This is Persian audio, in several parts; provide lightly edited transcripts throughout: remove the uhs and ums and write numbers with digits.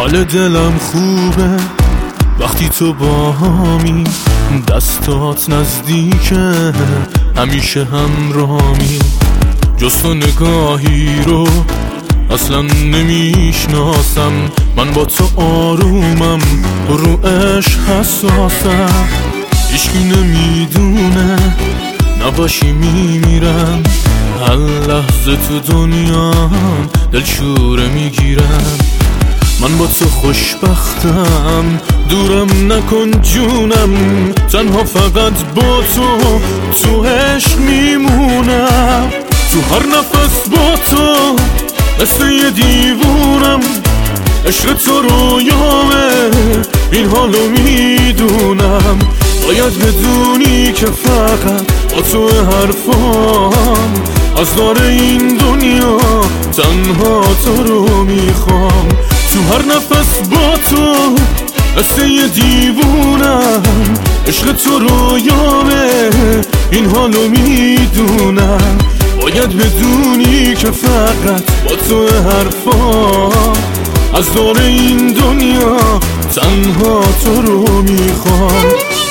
حال دلم خوبه وقتی تو با همی، دستات نزدیکه همیشه همراهمی. جز تو نگاهی رو اصلا نمیشناسم، من با تو آرومم رو عشق حساسم. هیچکی نمیدونه نباشی میمیرم، هر لحظه تو دنیا دلشوره میگیرم. من با تو خوشبختم، دورم نکن جونم، تنها فقط با تو عشق میمونم. تو هر نفس با تو مثل یه دیوونم، عشق تو رویامه این حالو میدونم. باید بدونی که فقط با تو حرفام، از دار این دنیا تنها تو رو میخوام. تو هر نفس با تو مثل یه دیوونم، عشق تو رویامه این حالو میدونم. باید بدونی که فقط با تو حرفام، از دور این دنیا تنها تو رو میخوام.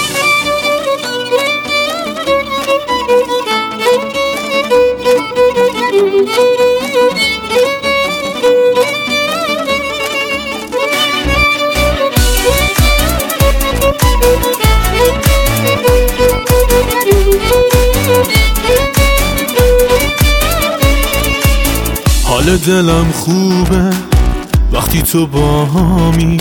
حال دلم خوبه وقتی تو با همی،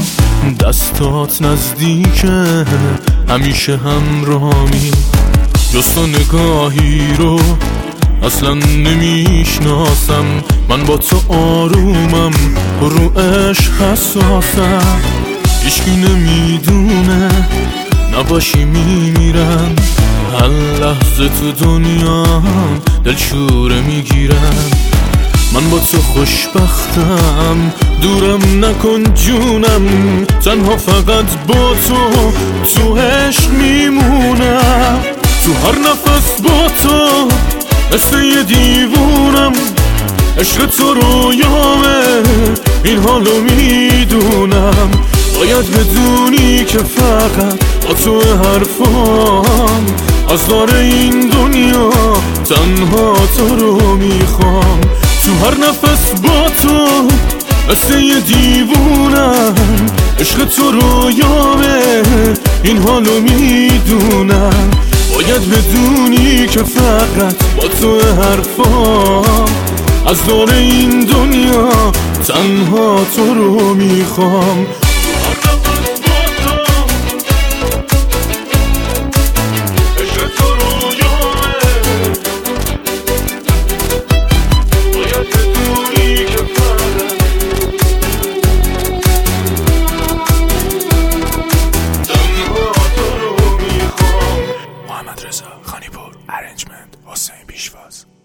دستات نزدیکه همیشه همراهمی. جز تو نگاهی رو اصلا نمیشناسم، من با تو آرومم رو عشق حساسم. هیچکی نمیدونه نباشی میمیرم، هر لحظه تو دنیا دلشوره میگیرم. من با تو خوشبختم، دورم نکن جونم، تنها فقط با تو عشق میمونم. تو هر نفس با تو مثل یه دیوونم، عشق تو رویامه این حالو میدونم. باید بدونی که فقط با تو حرفام، از دار این دنیا تنها تو رو میخوام. تو هر نفس با تو مثل یه دیوونم، عشق تو رویامه این حالو میدونم. باید بدونی که فقط با تو حرفام، از دور این دنیا تنها تو رو میخوام. محمد رضا خانیپور، ارنجمنت حسین پیشواز.